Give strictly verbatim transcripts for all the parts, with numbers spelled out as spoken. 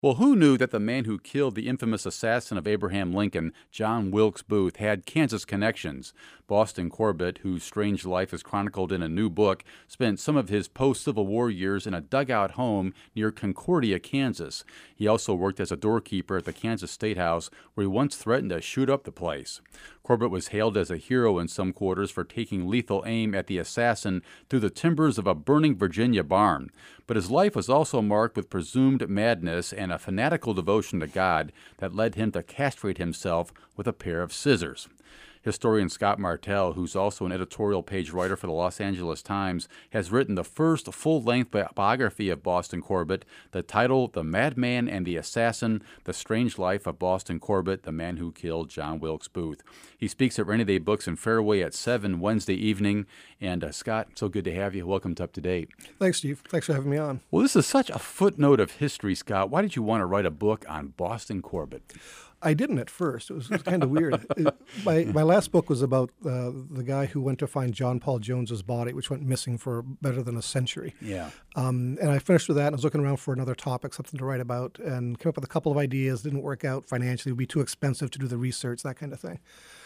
Well, who knew that the man who killed the infamous assassin of Abraham Lincoln, John Wilkes Booth, had Kansas connections? Boston Corbett, whose strange life is chronicled in a new book, spent some of his post-Civil War years in a dugout home near Concordia, Kansas. He also worked as a doorkeeper at the Kansas State House, where he once threatened to shoot up the place. Corbett was hailed as a hero in some quarters for taking lethal aim at the assassin through the timbers of a burning Virginia barn. But his life was also marked with presumed madness and a fanatical devotion to God that led him to castrate himself with a pair of scissors. Historian Scott Martell, who's also an editorial page writer for the Los Angeles Times, has written the first full-length biography of Boston Corbett, the title The Madman and the Assassin, The Strange Life of Boston Corbett, the Man Who Killed John Wilkes Booth. He speaks at Rainy Day Books in Fairway at seven Wednesday evening. And uh, Scott, so good to have you. Welcome to Up to Date. Thanks, Steve. Thanks for having me on. Well, this is such a footnote of history, Scott. Why did you want to write a book on Boston Corbett? I didn't at first. It was, it was kind of weird. It, my my last book was about uh, the guy who went to find John Paul Jones's body, which went missing for better than a century. Yeah. Um, and I finished with that, and I was looking around for another topic, something to write about, and came up with a couple of ideas. Didn't work out financially. It would be too expensive to do the research, that kind of thing.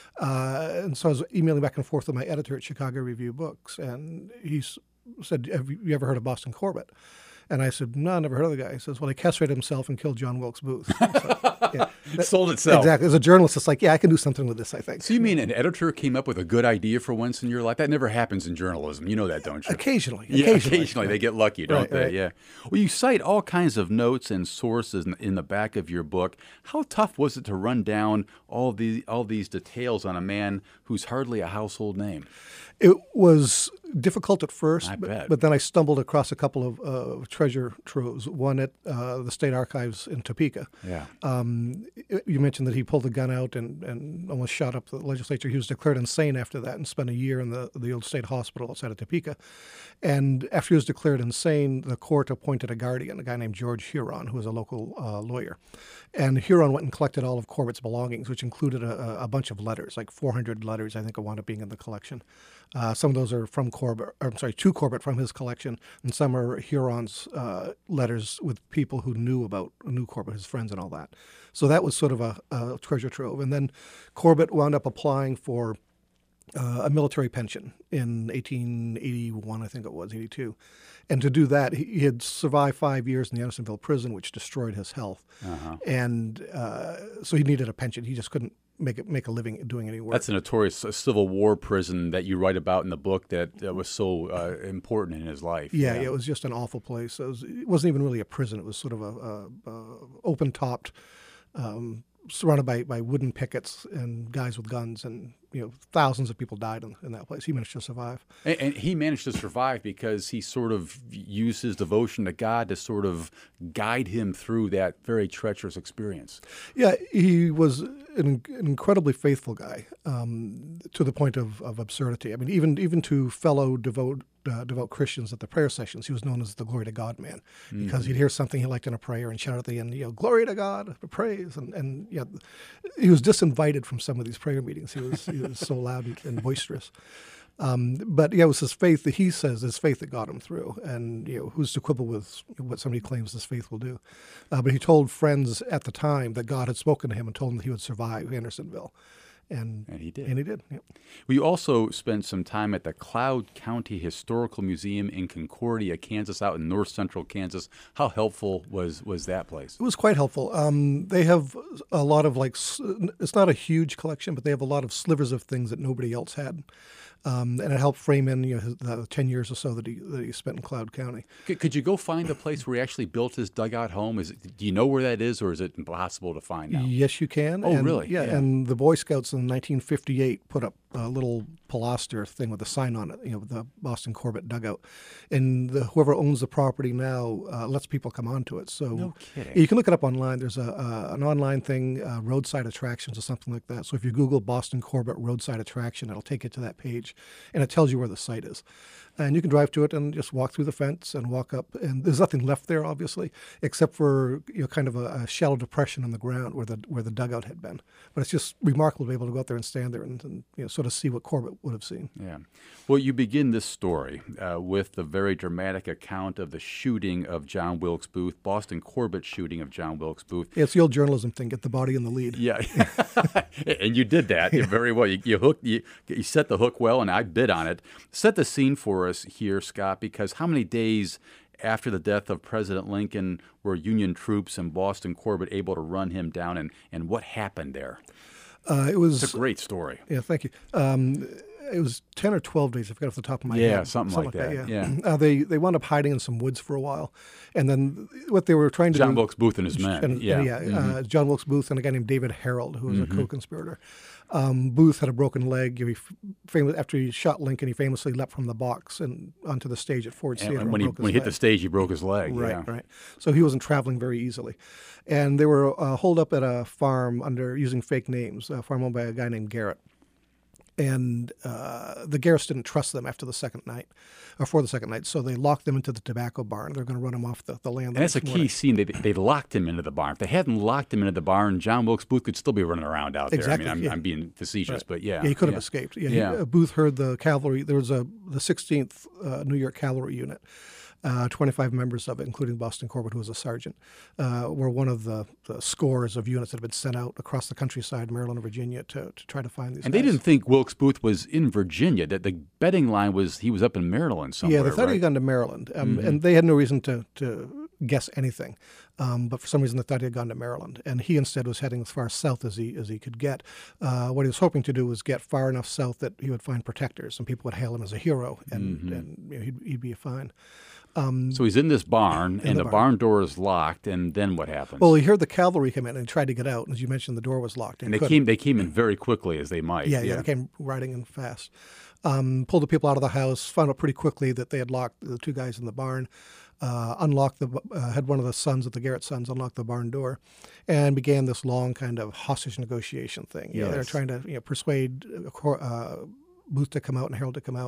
Uh, and so I was emailing back and forth with my editor at Chicago Review Books, and he s- said, "Have you ever heard of Boston Corbett?" And I said, "No, I never heard of the guy." He says, "Well, he castrated himself and killed John Wilkes Booth." So, yeah, that, Sold itself. Exactly. As a journalist, it's like, yeah, I can do something with this, I think. So you mean an editor came up with a good idea for once in your life? That never happens in journalism. You know that, don't you? Occasionally. Yeah, occasionally. occasionally they get lucky, don't Right, they? right. Yeah. Well, you cite all kinds of notes and sources in, in the back of your book. How tough was it to run down all these all these details on a man who's hardly a household name? It was difficult at first, I but, bet. but then I stumbled across a couple of uh, treasure troves. One at uh, the State Archives in Topeka. Yeah. Um, you mentioned that he pulled the gun out and, and almost shot up the legislature. He was declared insane after that and spent a year in the, the old state hospital outside of Topeka. And after he was declared insane, the court appointed a guardian, a guy named George Huron, who was a local uh, lawyer. And Huron went and collected all of Corbett's belongings, which included a, a bunch of letters, like four hundred letters, I think, wound up being in the collection. Uh, some of those are from Corbett, or I'm sorry, to Corbett from his collection, and some are Huron's uh, letters with people who knew about knew Corbett, his friends, and all that. So that was sort of a, a treasure trove. And then Corbett wound up applying for uh, a military pension in eighteen eighty-one, I think it was, eighty-two. And to do that, he, he had survived five years in the Andersonville prison, which destroyed his health. Uh-huh. And uh, so he needed a pension. He just couldn't make it, make a living doing any work. That's a notorious uh, Civil War prison that you write about in the book that uh, was so uh, important in his life. Yeah, yeah, it was just an awful place. It, was, it wasn't even really a prison. It was sort of a, a, a open-topped, um, surrounded by, by wooden pickets and guys with guns, and you know, thousands of people died in, in that place. He managed to survive. And, and he managed to survive because he sort of used his devotion to God to sort of guide him through that very treacherous experience. Yeah, he was an, an incredibly faithful guy, um, to the point of, of absurdity. I mean, even even to fellow devout uh, devout Christians at the prayer sessions, he was known as the Glory to God man, because mm-hmm. he'd hear something he liked in a prayer and shout at the end, you know, "Glory to God," praise, and and yeah, he was disinvited from some of these prayer meetings. He was he was so loud and, and boisterous. Um, but yeah, it was his faith that he says his faith that got him through, and you know, who's to quibble with what somebody claims his faith will do? Uh, but he told friends at the time that God had spoken to him and told him that he would survive Andersonville, and and he did. And he did. Yep. We also spent some time at the Cloud County Historical Museum in Concordia, Kansas, out in north central Kansas. How helpful was was that place? It was quite helpful. Um, they have a lot of like, it's not a huge collection, but they have a lot of slivers of things that nobody else had. Um, and it helped frame in, you know, his, the ten years or so that he that he spent in Cloud County. Could, could you go find the place where he actually built his dugout home? Is it, do you know where that is, or is it impossible to find now? Yes, you can. Oh, and, really? Yeah, yeah. And the Boy Scouts in nineteen fifty-eight put up a little pilaster thing with a sign on it, you know, the Boston Corbett dugout. And the, whoever owns the property now uh, lets people come onto it. So no kidding. You can look it up online. There's a, a an online thing, uh, roadside attractions or something like that. So if you Google Boston Corbett roadside attraction, it'll take you to that page, and it tells you where the site is. And you can drive to it and just walk through the fence and walk up. And there's nothing left there, obviously, except for, you know, kind of a, a shallow depression in the ground where the where the dugout had been. But it's just remarkable to be able to go out there and stand there and, and you know, sort of sort of see what Corbett would have seen. Yeah. Well, you begin this story uh, with the very dramatic account of the shooting of John Wilkes Booth, Boston Corbett shooting of John Wilkes Booth. Yeah, it's the old journalism thing, get the body in the lead. Yeah. And you did that yeah. very well. You, you, hooked, you, you set the hook well, and I bid on it. Set the scene for us here, Scott, because how many days after the death of President Lincoln were Union troops and Boston Corbett able to run him down, and, and what happened there? Uh, it was It's a great story. Yeah, thank you. Um, it was ten or twelve days. I forgot off the top of my yeah, head. Yeah, something, something like that. that yeah. yeah. Uh, they they wound up hiding in some woods for a while, and then what they were trying to John do. Wilkes Booth and his men. And, yeah, and yeah. Mm-hmm. Uh, John Wilkes Booth and a guy named David Harold, who was Mm-hmm. a co-conspirator. Um, Booth had a broken leg. He famous, after he shot Lincoln, he famously leapt from the box and onto the stage at Ford's And Theater. when he and broke when his he hit leg. the stage, he broke his leg. Right, yeah. right. So he wasn't traveling very easily. And they were uh, holed up at a farm under using fake names, a farm owned by a guy named Garrett. And uh, the Garretts didn't trust them after the second night, or for the second night, so they locked them into the tobacco barn. They're going to run them off the, the land. And that's a key scene. They, they locked him into the barn. If they hadn't locked him into the barn, John Wilkes Booth could still be running around out there. Exactly, I mean, I'm, yeah. I'm being facetious, Right. but yeah. Yeah, he could have yeah. escaped. Yeah, Yeah. He, uh, Booth heard the cavalry. There was a the sixteenth uh, New York Cavalry Unit. Uh, twenty-five members of it, including Boston Corbett, who was a sergeant, uh, were one of the, the scores of units that had been sent out across the countryside, Maryland and Virginia, to, to try to find these And guys. they didn't think Wilkes Booth was in Virginia. That the betting line was he was up in Maryland somewhere. Yeah, they thought right? he had gone to Maryland, um, Mm-hmm. and they had no reason to, to guess anything. Um, but for some reason, they thought he had gone to Maryland, and he instead was heading as far south as he as he could get. Uh, what he was hoping to do was get far enough south that he would find protectors, and people would hail him as a hero, and, Mm-hmm. and you know, he'd, he'd be fine. So he's in this barn, and the the barn. barn door is locked, and then what happens? Well, he heard the cavalry come in and he tried to get out. And as you mentioned, the door was locked. and they couldn't. came they came in very quickly, as they might. Yeah, yeah, they came riding in fast. Um, pulled the people out of the house. Found out pretty quickly that they had locked the two guys in the barn. Uh, unlocked the uh, had one of the sons of the Garrett sons unlock the barn door, and began this long kind of hostage negotiation thing. You know, they're Yes. trying to you know, persuade uh, Booth to come out and Harold to come out,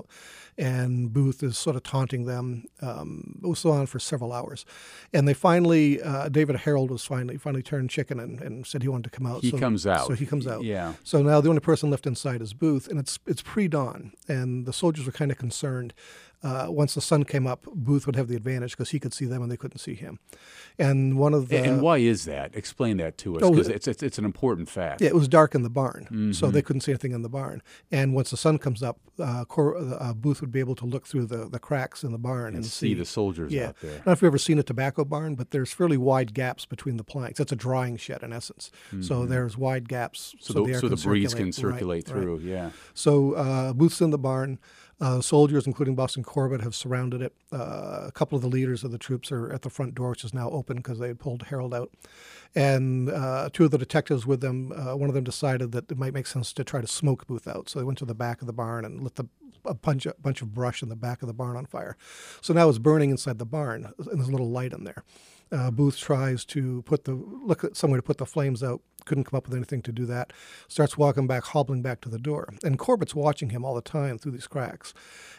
and Booth is sort of taunting them. Um, it was on for several hours, and they finally, uh, David Harold was finally finally turned chicken and, and said he wanted to come out. He so, comes out. So he comes out. Yeah. So now the only person left inside is Booth, and it's it's pre-dawn, and the soldiers were kind of concerned. Uh, once the sun came up, Booth would have the advantage because he could see them and they couldn't see him. And one of the And why is that? Explain that to us, Oh, because it- it's, it's it's an important fact. yeah, it was dark in the barn, Mm-hmm. so they couldn't see anything in the barn. And once the sun comes up, uh, Cor- uh, Booth would be able to look through the, the cracks in the barn and, and see the soldiers Yeah, out I there. don't know if you've ever seen a tobacco barn, but there's fairly wide gaps between the planks. It's a drying shed in essence, so there's wide gaps So, so, the, air so can the breeze circulate. can Right, circulate right. through. Yeah. So uh, Booth's in the barn. Uh, soldiers, including Boston Corbett, have surrounded it. Uh, a couple of the leaders of the troops are at the front door, which is now open because they had pulled Harold out. And uh, two of the detectives with them, uh, one of them decided that it might make sense to try to smoke Booth out. So they went to the back of the barn and lit the, a bunch of, bunch of brush in the back of the barn on fire. So now it's burning inside the barn, and there's a little light in there. Uh, Booth tries to put the look at somewhere to put the flames out. Couldn't come up with anything to do that. Starts walking back, hobbling back to the door. And Corbett's watching him all the time through these cracks.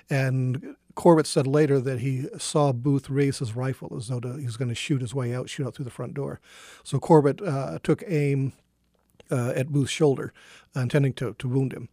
And Corbett said later that he saw Booth raise his rifle as though to, he was going to shoot his way out, shoot out through the front door. So Corbett uh, took aim uh, at Booth's shoulder, uh, intending to, to wound him,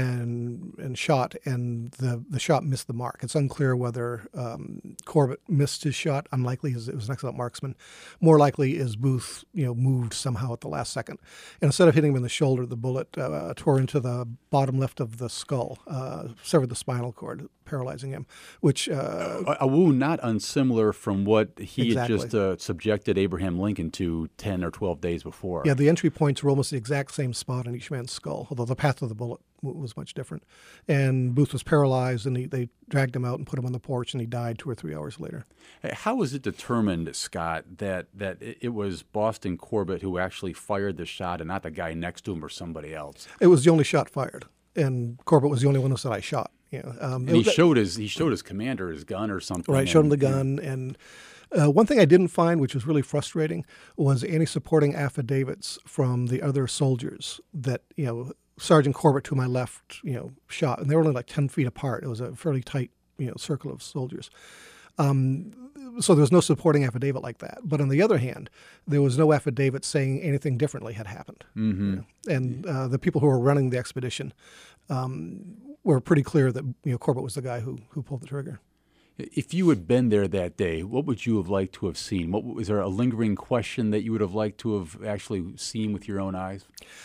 and and shot, and the, the shot missed the mark. It's unclear whether um, Corbett missed his shot. Unlikely, as it was an excellent marksman. More likely is Booth, you know, moved somehow at the last second. And instead of hitting him in the shoulder, the bullet uh, tore into the bottom left of the skull, uh, severed the spinal cord, paralyzing him, which... Uh, A, a wound not unsimilar from what he Exactly. had just uh, subjected Abraham Lincoln to ten or twelve days before. Yeah, the entry points were almost the exact same spot on each man's skull, although the path of the bullet w- was much different. And Booth was paralyzed, and he, they dragged him out and put him on the porch, and he died two or three hours later. Hey, how was it determined, Scott, that, that it it was Boston Corbett who actually fired the shot and not the guy next to him or somebody else? It was the only shot fired, and Corbett was the only one who said, I shot. You know, um, And it he was- showed his he showed his commander his gun or something. Right, showed him and- the gun. And uh, one thing I didn't find, which was really frustrating, was any supporting affidavits from the other soldiers that, you know, Sergeant Corbett to my left, you know, shot. And they were only like ten feet apart. It was a fairly tight, you know, circle of soldiers. Um, so there was no supporting affidavit like that. But on the other hand, there was no affidavit saying anything differently had happened. Mm-hmm. You know? And uh, the people who were running the expedition um, were pretty clear that you know Corbett was the guy who who pulled the trigger. If you had been there that day, what would you have liked to have seen? What was there a lingering question that you would have liked to have actually seen with your own eyes?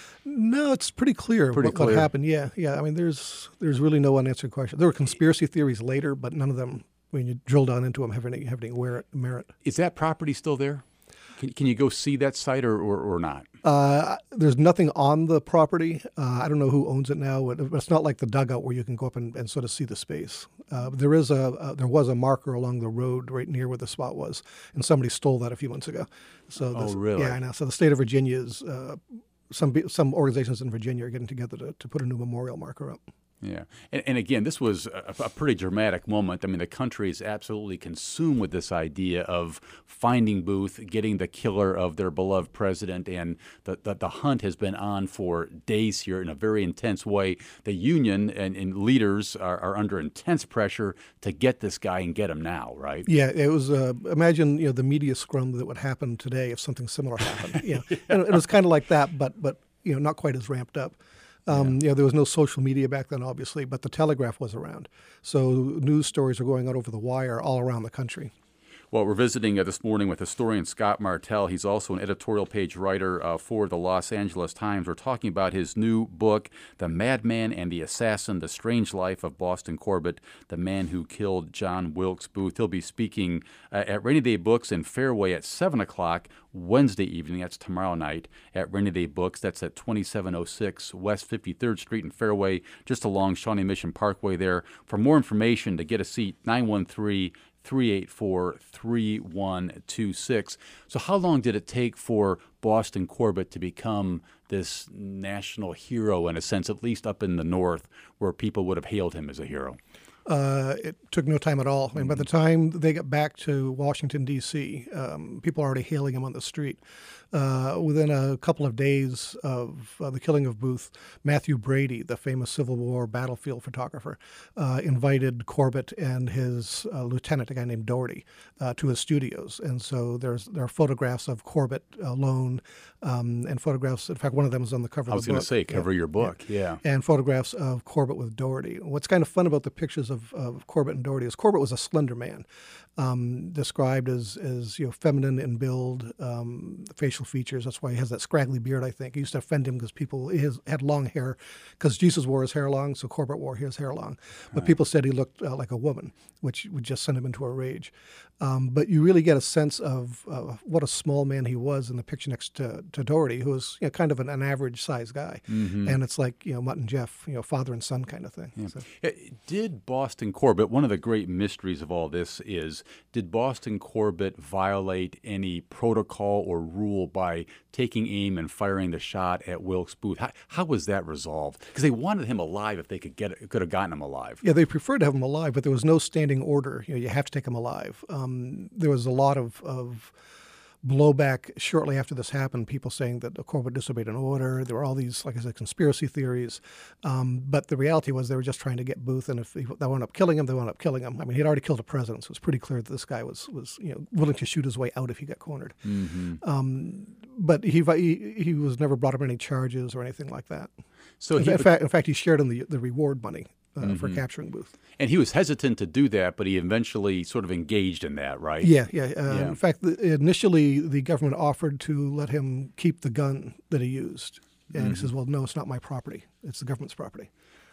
No, it's pretty clear, Pretty what, clear. what happened. Yeah, yeah. I mean, there's there's really no unanswered question. There were conspiracy theories later, but none of them, when you drill down into them, have any have any wear- merit. Is that property still there? Can, can you go see that site or, or, or not? Uh, there's nothing on the property. Uh, I don't know who owns it now. It- It's not like the dugout where you can go up and, and sort of see the space. Uh, there is a uh, there was a marker along the road right near where the spot was, and somebody stole that a few months ago. So Oh, this- really? Yeah, I know. So the state of Virginia is uh, some pe- some organizations in Virginia are getting together to, to put a new memorial marker up. Yeah. And, and again, this was a, a pretty dramatic moment. I mean, the country is absolutely consumed with this idea of finding Booth, getting the killer of their beloved president, and the, the, the hunt has been on for days here in a very intense way. The union and, and leaders are, are under intense pressure to get this guy and get him now, right? Yeah, it was. Uh, imagine you know the media scrum that would happen today if something similar happened. You know, and it was kind of like that, but but you know not quite as ramped up. Um, you know, there was no social media back then, obviously, but the telegraph was around. So news stories were going out over the wire all around the country. Well, we're visiting uh, this morning with historian Scott Martel. He's also an editorial page writer uh, for the Los Angeles Times. We're talking about his new book, The Madman and the Assassin, The Strange Life of Boston Corbett, the man who killed John Wilkes Booth. He'll be speaking uh, at Rainy Day Books in Fairway at seven o'clock Wednesday evening. That's tomorrow night at Rainy Day Books. That's at twenty-seven oh six West fifty-third Street in Fairway, just along Shawnee Mission Parkway there. For more information, to get a seat, nine one three, three eight four, three one two six. So how long did it take for Boston Corbett to become this national hero in a sense, at least up in the north, where people would have hailed him as a hero? Uh, it took no time at all. I mean, by the time they got back to Washington, D C, um, people were already hailing him on the street. Uh, within a couple of days of uh, the killing of Booth, Matthew Brady, the famous Civil War battlefield photographer, uh, invited Corbett and his uh, lieutenant, a guy named Doherty, uh, to his studios. And so there's there are photographs of Corbett alone, um, and photographs. In fact, one of them is on the cover I of was the going book. to say, cover Yeah. your book. Yeah. And photographs of Corbett with Doherty. What's kind of fun about the pictures of, of Corbett and Doherty is Corbett was a slender man, um, described as, as you know feminine in build, um, facial features. That's why he has that scraggly beard, I think. It used to offend him because people he has, had long hair, because Jesus wore his hair long, so Corbett wore his hair long. But people said he looked uh, like a woman, which would just send him into a rage. Um, but you really get a sense of uh, what a small man he was in the picture next to, to Doherty, who was you know, kind of an, an average-sized guy. Mm-hmm. And it's like, you know, Mutt and Jeff, you know, father and son kind of thing. Yeah. So. Uh, Did Boston Corbett, one of the great mysteries of all this is, did Boston Corbett violate any protocol or rule by taking aim and firing the shot at Wilkes Booth? How, how was that resolved? Because they wanted him alive if they could get it, could have gotten him alive. Yeah, they preferred to have him alive, but there was no standing order. You know, you have to take him alive. Um, there was a lot of, of blowback shortly after this happened, people saying that Corbett disobeyed an order. There were all these, like I said, conspiracy theories. Um, but the reality was they were just trying to get Booth, and if they wound up killing him, they wound up killing him. I mean, he'd already killed a president, so it was pretty clear that this guy was, was you know, willing to shoot his way out if he got cornered. Mm-hmm. Um, but he, he he was never brought up any charges or anything like that. So in, he, in fact, in fact, he shared in the the reward money uh, Mm-hmm. for capturing Booth. and he was hesitant to do that, but he eventually sort of engaged in that, right? Yeah, yeah. Uh, Yeah. In fact, the, initially the government offered to let him keep the gun that he used, and he says, "Well, no, it's not my property. It's the government's property."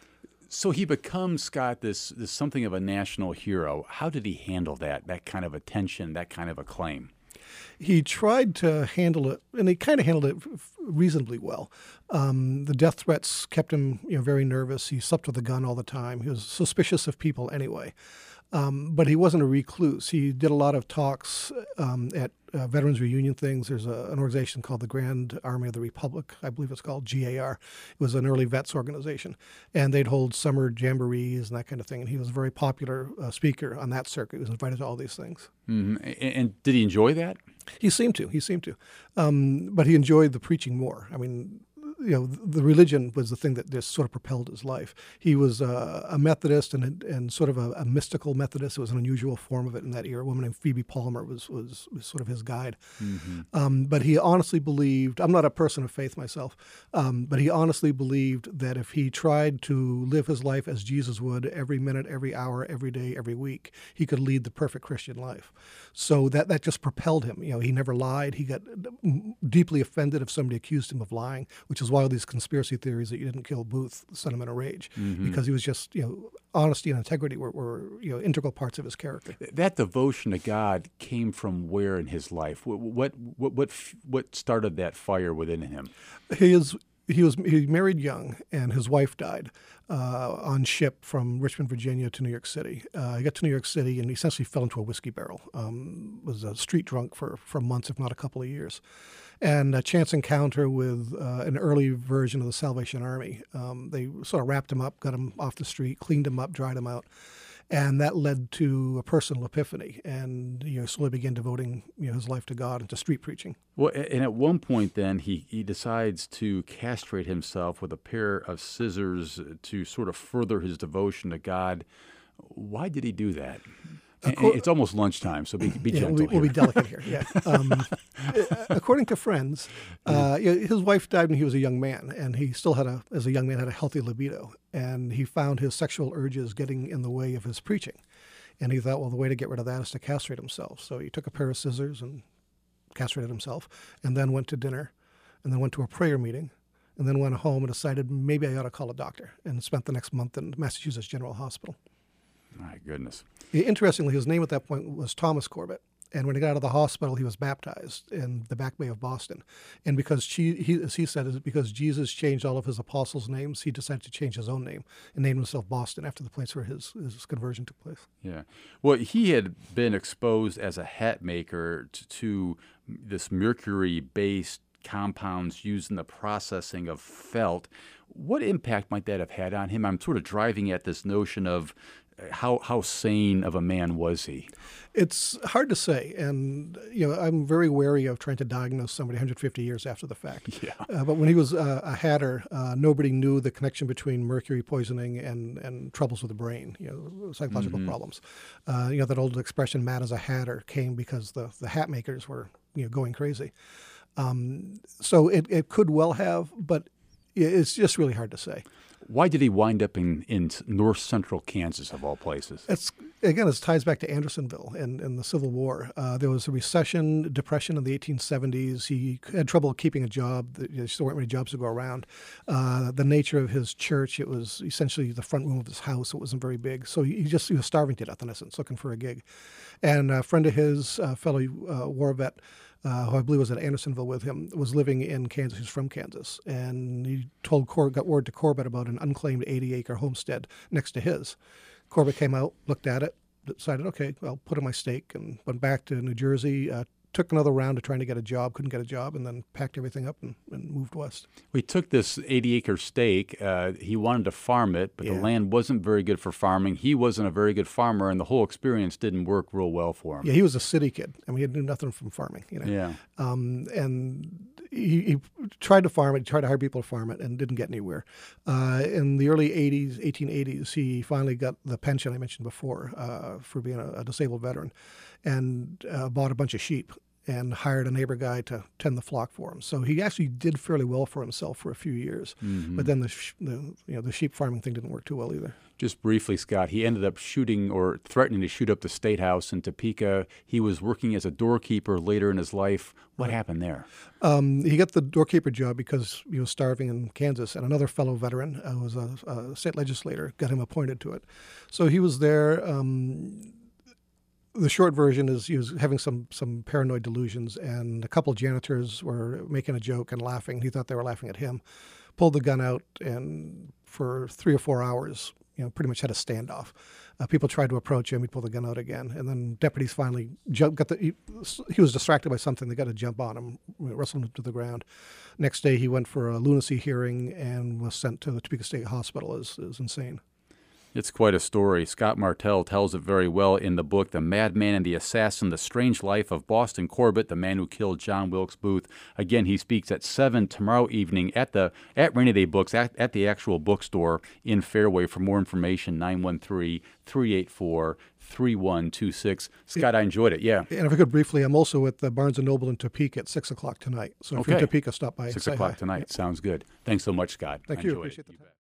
So he becomes, Scott, this, this something of a national hero. How did he handle that, that kind of attention, that kind of acclaim? He tried to handle it, and he kind of handled it f- reasonably well. Um, the death threats kept him, you know, very nervous. He slept with a gun all the time. He was suspicious of people anyway. Um, but he wasn't a recluse. He did a lot of talks um, at uh, veterans reunion things. There's a, an organization called the Grand Army of the Republic, I believe it's called G A R. It was an early vets organization. And they'd hold summer jamborees and that kind of thing. And he was a very popular uh, speaker on that circuit. He was invited to all these things. Mm-hmm. And, and did he enjoy that? He seemed to. He seemed to. Um, but he enjoyed the preaching more. I mean, you know, the religion was the thing that just sort of propelled his life. He was uh, a Methodist and and sort of a, a mystical Methodist. It was an unusual form of it in that era. A woman named Phoebe Palmer was was, was sort of his guide. Mm-hmm. Um, but he honestly believed. I'm not a person of faith myself, um, but he honestly believed that if he tried to live his life as Jesus would, every minute, every hour, every day, every week, he could lead the perfect Christian life. So that that just propelled him. You know, he never lied. He got deeply offended if somebody accused him of lying, which is why all these conspiracy theories that you didn't kill Booth sent him in a rage, mm-hmm. because he was just, you know, honesty and integrity were, were, you know, integral parts of his character. That devotion to God came from where in his life? What what what what, what started that fire within him? His He was he married young, and his wife died uh, on ship from Richmond, Virginia, to New York City. Uh, he got to New York City and he essentially fell into a whiskey barrel. Um, was a street drunk for, for months, if not a couple of years. And a chance encounter with uh, an early version of the Salvation Army. Um, they sort of wrapped him up, got him off the street, cleaned him up, dried him out. And that led to a personal epiphany, and you know, slowly began devoting you know his life to God and to street preaching. Well, and at one point, then he he decides to castrate himself with a pair of scissors to sort of further his devotion to God. Why did he do that? Co- it's almost lunchtime, so be, be yeah, gentle. We'll, here. we'll be delicate here. Yeah. Um, according to friends, uh, you know, his wife died when he was a young man, and he still had a, as a young man, had a healthy libido, and he found his sexual urges getting in the way of his preaching, and he thought, well, the way to get rid of that is to castrate himself. So he took a pair of scissors and castrated himself, and then went to dinner, and then went to a prayer meeting, and then went home and decided maybe I ought to call a doctor, and spent the next month in Massachusetts General Hospital. My goodness. Interestingly, his name at that point was Thomas Corbett. And when he got out of the hospital, he was baptized in the Back Bay of Boston. And because, she, he, as he said, is because Jesus changed all of his apostles' names, he decided to change his own name and named himself Boston after the place where his, his conversion took place. Yeah. Well, he had been exposed as a hat maker to, to this mercury-based compounds used in the processing of felt. What impact might that have had on him? I'm sort of driving at this notion of How how sane of a man was he? It's hard to say, and you know I'm very wary of trying to diagnose somebody one hundred fifty years after the fact. Yeah. Uh, but when he was uh, a hatter, uh, nobody knew the connection between mercury poisoning and, and troubles with the brain, you know, psychological mm-hmm. problems. Uh, you know that old expression "mad as a hatter" came because the the hat makers were you know going crazy. Um, so it it could well have, but it's just really hard to say. Why did he wind up in, in north central Kansas, of all places? It's again, it ties back to Andersonville and, and the Civil War. Uh, there was a recession, depression in the eighteen seventies. He had trouble keeping a job. There still weren't many jobs to go around. Uh, the nature of his church, it was essentially the front room of his house. It wasn't very big. So he just he was starving to death, in essence, looking for a gig. And a friend of his, a fellow uh, war vet, Uh, who I believe was at Andersonville with him, was living in Kansas. He's from Kansas. And he told Cor- got word to Corbett about an unclaimed eighty-acre homestead next to his. Corbett came out, looked at it, decided, okay, well, put in my stake, and went back to New Jersey, uh, took another round of trying to get a job, couldn't get a job, and then packed everything up and, and moved west. We took this eighty-acre stake. Uh, he wanted to farm it, but yeah. the land wasn't very good for farming. He wasn't a very good farmer, and the whole experience didn't work real well for him. Yeah, he was a city kid. I mean, he knew nothing from farming. You know? Yeah. Um, and he, he tried to farm it, he tried to hire people to farm it, and didn't get anywhere. Uh, in the early eighties, eighteen eighties, he finally got the pension I mentioned before uh, for being a, a disabled veteran, and uh, bought a bunch of sheep and hired a neighbor guy to tend the flock for him. So he actually did fairly well for himself for a few years. Mm-hmm. But then the, sh- the you know the sheep farming thing didn't work too well either. Just briefly, Scott, he ended up shooting or threatening to shoot up the State House in Topeka. He was working as a doorkeeper later in his life. What right. happened there? Um, he got the doorkeeper job because he was starving in Kansas, and another fellow veteran uh, who was a, a state legislator, got him appointed to it. So he was there. Um, The short version is he was having some some paranoid delusions, and a couple of janitors were making a joke and laughing. He thought they were laughing at him. Pulled the gun out, and for three or four hours, you know, pretty much had a standoff. Uh, people tried to approach him. He'd pull the gun out again, and then deputies finally jumped. Got the he, he was distracted by something. They got to jump on him, wrestled him to the ground. Next day, he went for a lunacy hearing and was sent to the Topeka State Hospital as, as insane. It's quite a story. Scott Martell tells it very well in the book, The Madman and the Assassin, The Strange Life of Boston Corbett, the man who killed John Wilkes Booth. Again, he speaks at seven tomorrow evening at the at Rainy Day Books, at, at the actual bookstore in Fairway. For more information, nine one three, three eight four, three one two six. Scott, I enjoyed it, yeah. And if I could briefly, I'm also at the Barnes and Noble in Topeka at six o'clock tonight. So if Okay. you're in Topeka, stop by. six and say o'clock hi. tonight. Sounds good. Thanks so much, Scott. Thank I you. enjoyed Appreciate it. the time.